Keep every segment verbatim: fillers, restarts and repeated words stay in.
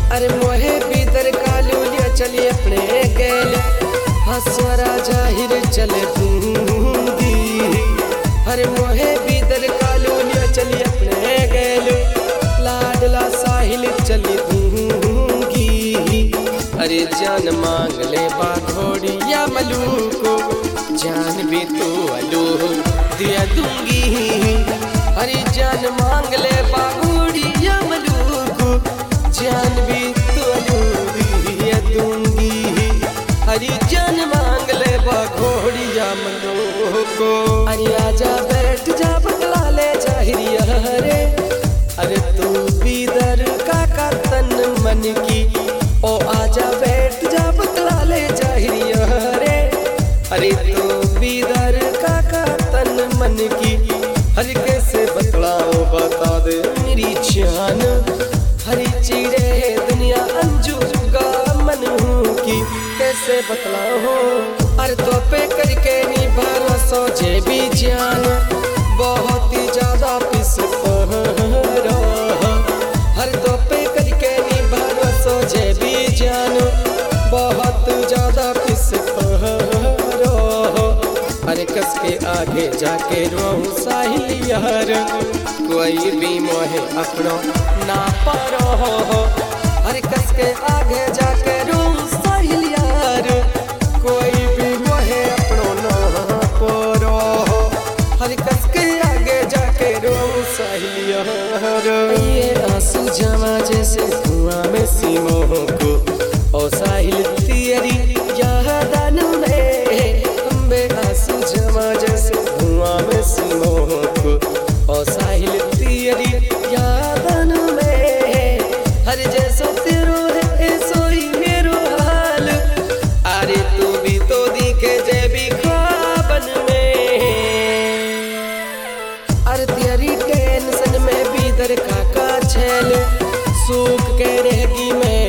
अरे मोहे भीतर कालू लिया चलिए अपने गेल हसरा जाहिर चले दूंगी। अरे मोहे भीतर कालू लिया चलिए अपने गेल लाडला साहिल चली दूंगी। अरे जान मांग ले बाघोड़िया मलू को जान भी तो अलू दिया दूंगी। अरे जान मांग ले बाघोड़िया मलू को जान भी तो अलू दिया दूंगी। अरे जान मांग ले बाघोड़िया मलू को। अरे आजा बैठ जा बतला ले जाहिरिया रे। अरे तू बीदर का का तन मन की ओ आजा बैठ जा बतला ले जाहिरिया रे। अरे तू बीदर का का तन मन की हर कैसे बतलाओ बता दे मेरी जान। हरी चीरे दुनिया अंजुगा मन की कैसे बतलाओ। अरे तो पे करके नहीं भरोसा जे भी जान बहुत ही ज्यादा पिस पहरा। हर तो पे करके नहीं भरोसा जे भी जान बहुत ज्यादा पिस पहरा। अरे कस के आगे जाके रोऊं साहिल यार कोई भी मोहे अपनो ना पारो। अरे कस के आगे जाके रोऊं साहिल यार कोई भी मोहे अपनो ना पारो। अरे कस के आगे जाके रोऊं साहिल यार। ये आंसू जमा जैसे धुआं में सीमों को ओ साहिल तेरी यादन में बे आंसू जमा जैसे धुआं में सीमों को ओ साहिल तेरी यादन में। हर जैसो तेरो है सोई मेरो हाल। अरे तू भी तो दिखे जे भी ख्वाबन में। अरे तेरी टेंशन में भी दर का का छेल सूख के रहेगी मैं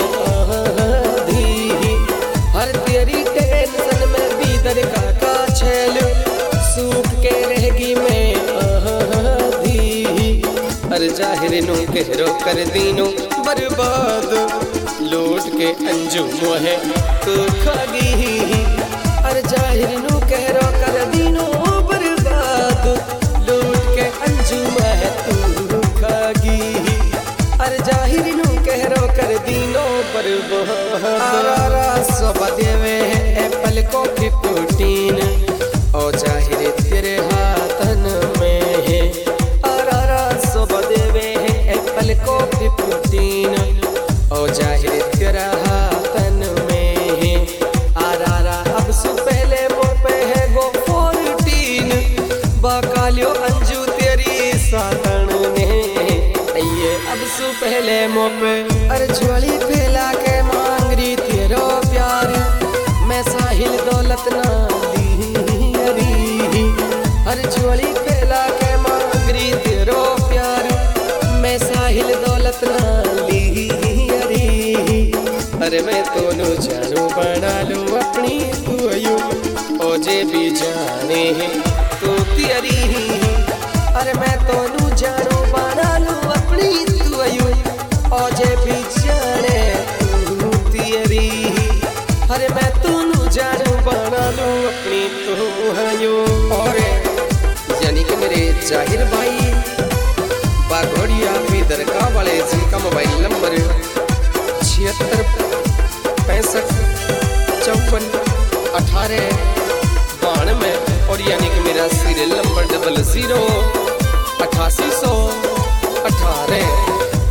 आधी। हर तेरी टेंशन में भी दर का का छेल सूख के रहेगी मैं आधी। अरे जाहिर नु कहरो कर दीनो बर्बाद लूट के अंजू मोहे तू खागी। अरे जाहिर नु कहरो कर दीनो बर्बाद लूट के अंजू मोहे तू खागी। अरे जाहिर नु कहरो कर दीनो बर्बाद। आरा सब देवे एप्पल को की प्रोटीन ओ जाहिर तेरे हाथन में है। आरा सब देवे एप्पल को की प्रोटीन ओ जाहिर तेरा हाथन में है। आरा अब सु पहले वो पे है गो फोर्टीन बकालियो अंजू तेरी सातन ने। ये अब सु पहले मोपे अरे झोली फैला के मांग रही तेरो प्यार मैं साहिल दौलत ना दी अरी। अरे झोली फैला के मांग रही तेरो प्यार मैं साहिल दौलत ना ली अरी। अरे मैं तोनू जानू बना लूं अपनी तू यू ओ जे भी जाने है तू तेरी। अरे मैं तोनू जानू बना लूं अपनी तू यू ओ जे भी जाने तू तेरी। अरे मैं तोनू जानू बना लूं अपनी तू यू। और यानी कि मेरे जाहिर भाई बाघोड़िया दरगाह वाले जिनका मोबाइल नंबर छिहत्तर पैंसठ चौवन अठारह बानवे और यानी कि मेरा सीरियल नंबर डबल जीरो अठासी सौ अठारह।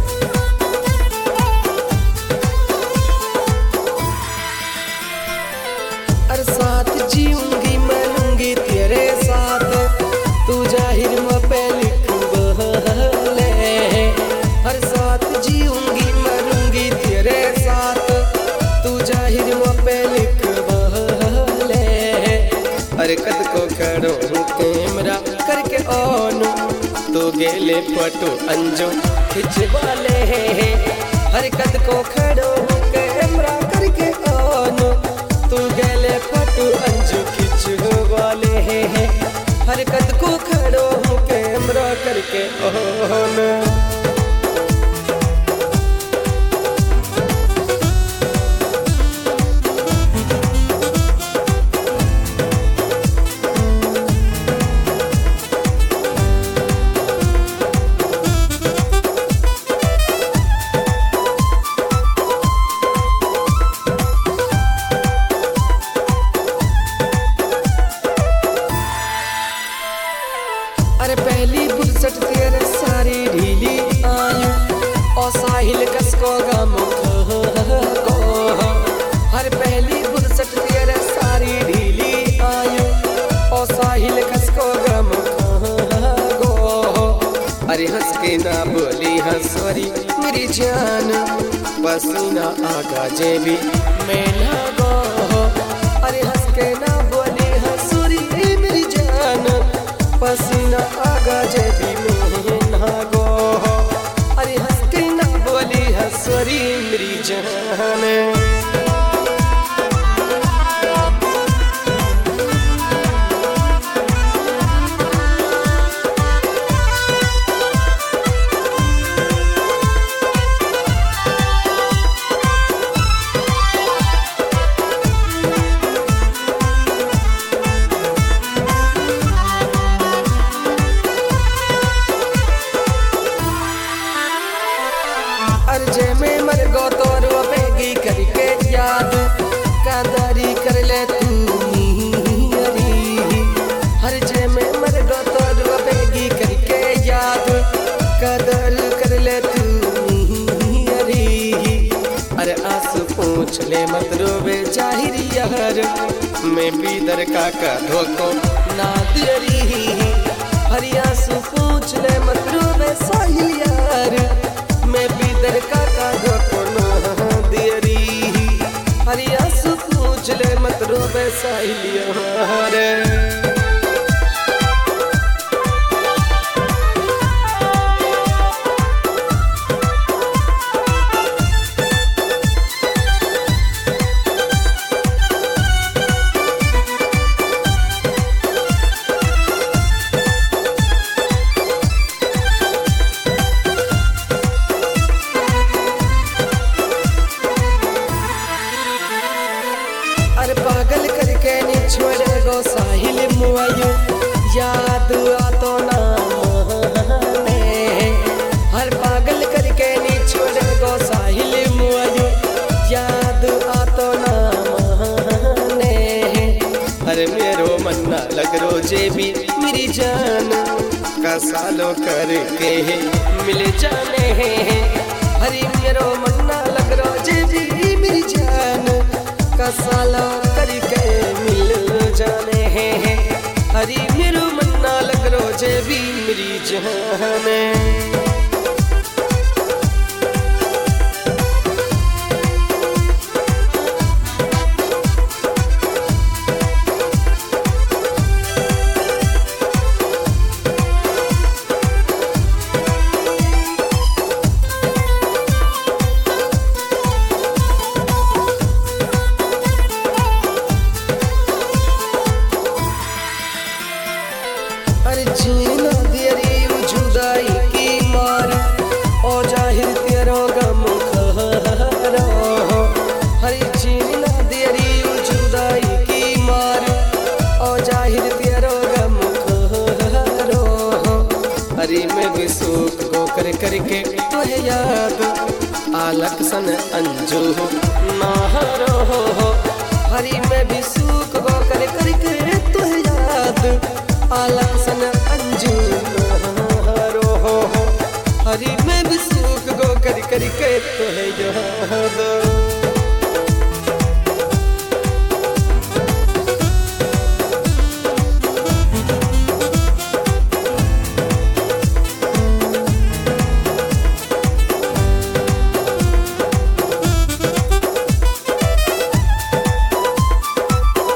अरे साथ जीऊंगी मरूंगी तेरे साथ तू जाहिर पे लिख बहले। हर साथ जीऊंगी मरूंगी तेरे साथ तू जाहिर पे लिख बहले। अरे कद को खड़ो कैमरा करके ऑन तो गेले फोटो अंजो खिंचवाले। हर कद को खड़ो कैमरा करके ऑन तो गेले फोटो अंजो खिंचवाले। हरकत को खड़ो कैमरा करके ऑन। साहिल कसको गम को हर पहली बुरसट तेरे सारी ढीली आयु ओ साहिल कसको गम को अरे हंस के ना बोली हंसोरी मेरी जान पसीना आगा जेबी में ना गो अरे हंस के ना बोली हंसोरी मेरी जान पसीना आगा जेबी में ना गो अरे हंस के ना बोली हंसोरी मेरी जान। अर्जे में मर गो तो रोबेगी करके याद कादारी कर ले तू हर जे में मर गो तो रोबेगी करके याद कदर कर ले तू अरे आंसू पूछ ले मत रोबे जाहिर यार मैं बीदर का का धोको ना तेरी हरी आंसू पूछ ले मत रोबे साहिल यार मैं बीदर का का धोको ना तेरी हरी आंसू पूछ ले मत रोबे साहिल यार। अरे पागल करके नी छोड़े गो साहिल मुआयु याद आतो ना माने हर पागल करके नी छोड़े गो साहिल मुआयु याद आतो ना माने अरे मेरो मन्ना लग रोजे भी मेरी जान का सालों करके मिल जाने हरी मेरो मन्ना लग रोजे भी मेरी जान का साला करके मिल जाने हैं हरी मेरो मन्ना लग रोजे भी मेरी जाने। अरे जीना तेरी जुदाई की मार ओ जाहिर तेरो गम खरो हरी जीना तेरी जुदाई की मार ओ जाहिर तेरो गम खरो हरी मैं भी सूख को कर करके तुहे याद आलक सन अंजू नाहरो हरी मैं भी सूख को कर करके तुहे याद आलक सन अंजू नाहरो हरी मैं भी सूख गो कर करके तुहे याद।